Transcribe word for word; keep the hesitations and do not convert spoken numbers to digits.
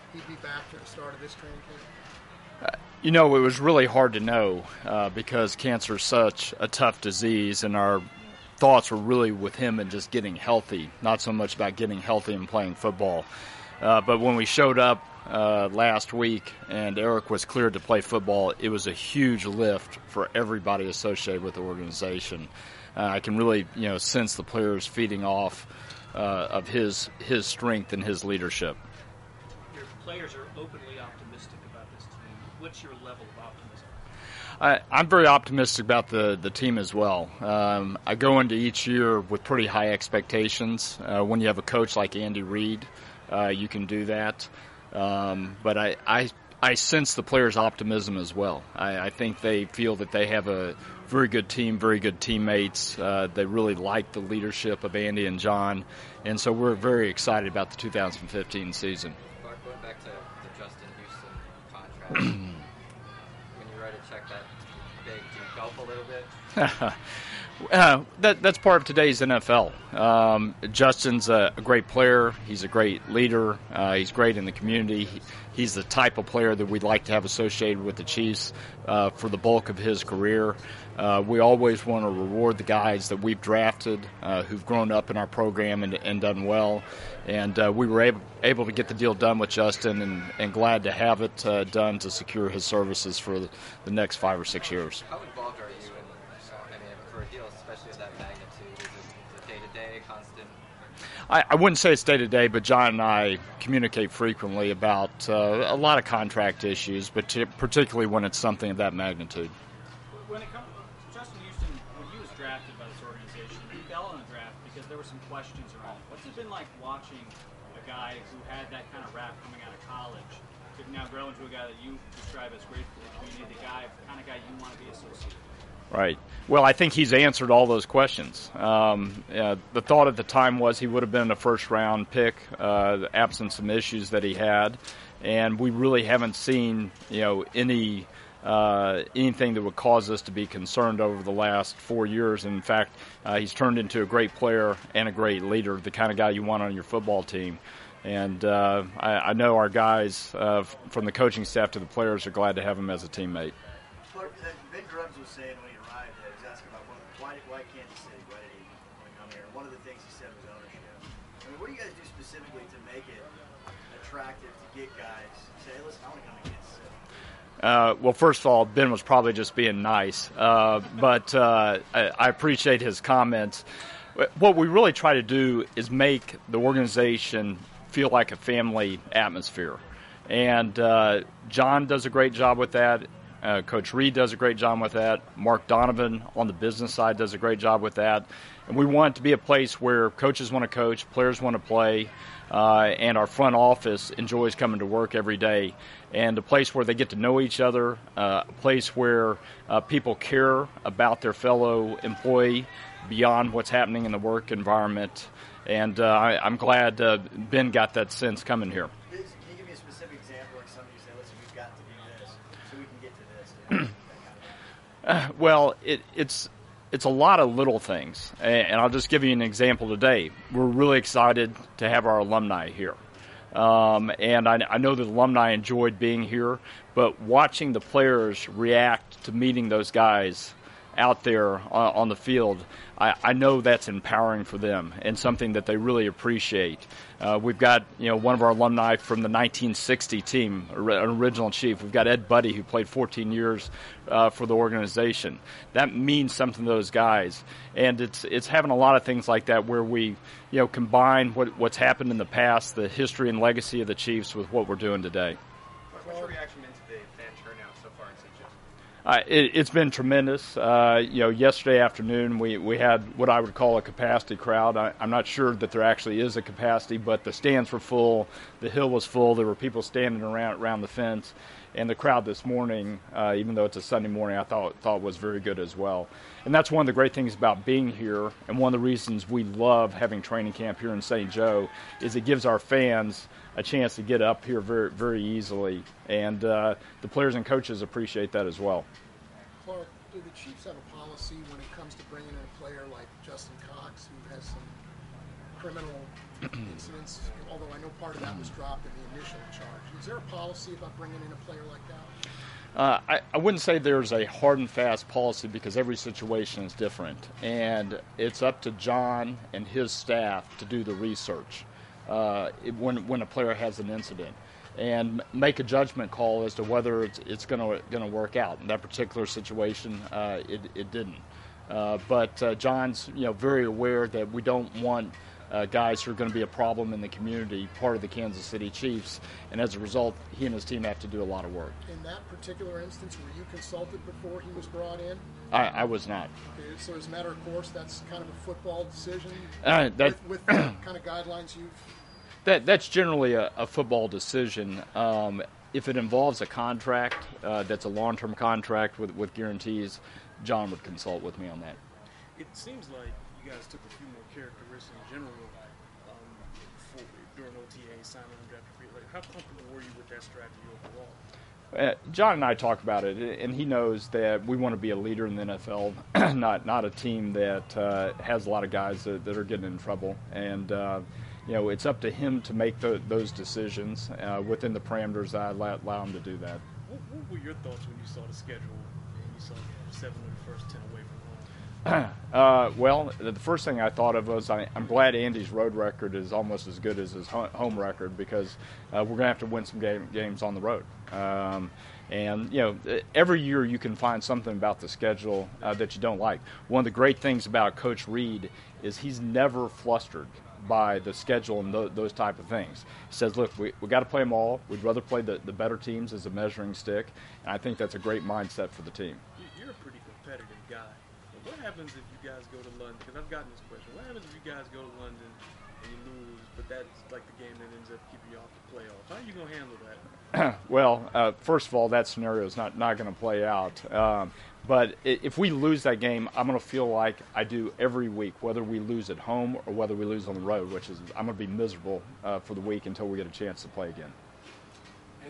he'd be back for the start of this training camp? You know, it was really hard to know uh, because cancer is such a tough disease, and our thoughts were really with him and just getting healthy, not so much about getting healthy and playing football. Uh, but when we showed up uh, last week and Eric was cleared to play football, it was a huge lift for everybody associated with the organization. Uh, I can really, you know, sense the players feeding off uh, of his his strength and his leadership. Your players are openly optimistic about this team. What's your level of optimism? I, I'm very optimistic about the, the team as well. Um, I go into each year with pretty high expectations. Uh, when you have a coach like Andy Reid, uh, you can do that. Um, but I, I I sense the players' optimism as well. I, I think they feel that they have a very good team, very good teammates. Uh, they really like the leadership of Andy and John, and so we're very excited about the two thousand fifteen season. Clark, going back to the Justin Houston contract, when you write a check that big, do you gulp a little bit? Uh, that, that's part of today's N F L. Um, Justin's a, a great player. He's a great leader. Uh, he's great in the community. He, he's the type of player that we'd like to have associated with the Chiefs uh, for the bulk of his career. Uh, we always want to reward the guys that we've drafted, uh, who've grown up in our program and, and done well. And uh, we were able, able to get the deal done with Justin, and, and glad to have it uh, done to secure his services for the, the next five or six years. How involved are you in, I mean, for a deal especially of that magnitude? Is it day-to-day, constant? I, I wouldn't say it's day-to-day, but John and I communicate frequently about uh, a lot of contract issues, but t- particularly when it's something of that magnitude. When it comes to Justin Houston, when he was drafted by this organization, he fell in the draft because there were some questions around it. What's it been like watching a guy who had that kind of rap coming out of college to now grow into a guy that you describe as great for the community, the guy, the kind of guy you want to be associated with? Right. Well, I think he's answered all those questions. Um, uh, the thought at the time was he would have been a first-round pick, uh, absent some issues that he had, and we really haven't seen, you know, any uh, anything that would cause us to be concerned over the last four years. In fact, uh, he's turned into a great player and a great leader, the kind of guy you want on your football team. And uh, I, I know our guys, uh, from the coaching staff to the players, are glad to have him as a teammate. Clark, uh, Ben Grubbs was saying when he arrived, uh, he was asking about one, why, why Kansas City, why did he want to come here? And one of the things he said was ownership. I mean, what do you guys do specifically to make it attractive to get guys to say, hey, listen, I want to come to Kansas City? Uh, well, first of all, Ben was probably just being nice, uh, but uh, I, I appreciate his comments. What we really try to do is make the organization feel like a family atmosphere. And uh, John does a great job with that. Uh, Coach Reid does a great job with that. Mark Donovan on the business side does a great job with that. And we want it to be a place where coaches want to coach, players want to play, uh, and our front office enjoys coming to work every day. And a place where they get to know each other, uh, a place where uh, people care about their fellow employee beyond what's happening in the work environment. And uh, I, I'm glad uh, Ben got that sense coming here. Can you give me a specific example, like somebody say, listen, we've got to do this so we can get to this? You know, that kind of Uh, well, it, it's it's a lot of little things, and I'll just give you an example today. We're really excited to have our alumni here, um, and I, I know that alumni enjoyed being here, but watching the players react to meeting those guys out there on, on the field, I, I know that's empowering for them and something that they really appreciate. Uh, we've got, you know, one of our alumni from the nineteen sixty team, an original chief. We've got Ed Buddy, who played fourteen years uh, for the organization. That means something to those guys, and it's it's having a lot of things like that where we, you know, combine what what's happened in the past, the history and legacy of the Chiefs, with what we're doing today. What's your reaction been to the fan turnout so far in Saint Joe? Uh, it, it's been tremendous. Uh, you know, yesterday afternoon we, we had what I would call a capacity crowd. I, I'm not sure that there actually is a capacity, but the stands were full, the hill was full. There were people standing around around the fence, and the crowd this morning, uh, even though it's a Sunday morning, I thought thought was very good as well. And that's one of the great things about being here, and one of the reasons we love having training camp here in Saint Joe is it gives our fans a chance to get up here very very easily, and uh, the players and coaches appreciate that as well. Clark, do the Chiefs have a policy when it comes to bringing in a player like Justin Cox, who has some criminal incidents, although I know part of that was dropped in the initial charge. Is there a policy about bringing in a player like that? Uh, I, I wouldn't say there's a hard and fast policy because every situation is different. And it's up to John and his staff to do the research uh, it, when, when a player has an incident and make a judgment call as to whether it's, it's going to going to work out. In that particular situation, uh, it, it didn't. Uh, but uh, John's you know very aware that we don't want uh, guys who are going to be a problem in the community, part of the Kansas City Chiefs, and as a result, he and his team have to do a lot of work. In that particular instance, were you consulted before he was brought in? I, I was not. Okay, so as a matter of course, that's kind of a football decision Uh, that, with, with the kind of guidelines you've... that that's generally a, a football decision. Um, if it involves a contract uh, that's a long-term contract with, with guarantees, John would consult with me on that. It seems like you guys took a few more characteristics in general um, for, during O T A, signing and draft free. Like, how comfortable were you with that strategy overall? Uh, John and I talk about it, and he knows that we want to be a leader in the N F L, not not a team that uh, has a lot of guys that, that are getting in trouble. And uh, you know, it's up to him to make the, those decisions uh, within the parameters that I allow, allow him to do that. What, what were your thoughts when you saw the schedule and you saw seven of the first ten away from home? Uh, well, the first thing I thought of was I, I'm glad Andy's road record is almost as good as his ho- home record because uh, we're going to have to win some game, games on the road. Um, and, you know, every year you can find something about the schedule uh, that you don't like. One of the great things about Coach Reed is he's never flustered by the schedule and th- those type of things. He says, look, we we got to play them all. We'd rather play the, the better teams as a measuring stick. And I think that's a great mindset for the team. You're a pretty competitive guy. What happens if you guys go to London? Because I've gotten this question. What happens if you guys go to London and you lose, but that's like the game that ends up keeping you off the playoffs? How are you going to handle that? Well, uh, first of all, that scenario is not, not going to play out. Um, but if we lose that game, I'm going to feel like I do every week, whether we lose at home or whether we lose on the road, which is I'm going to be miserable uh, for the week until we get a chance to play again.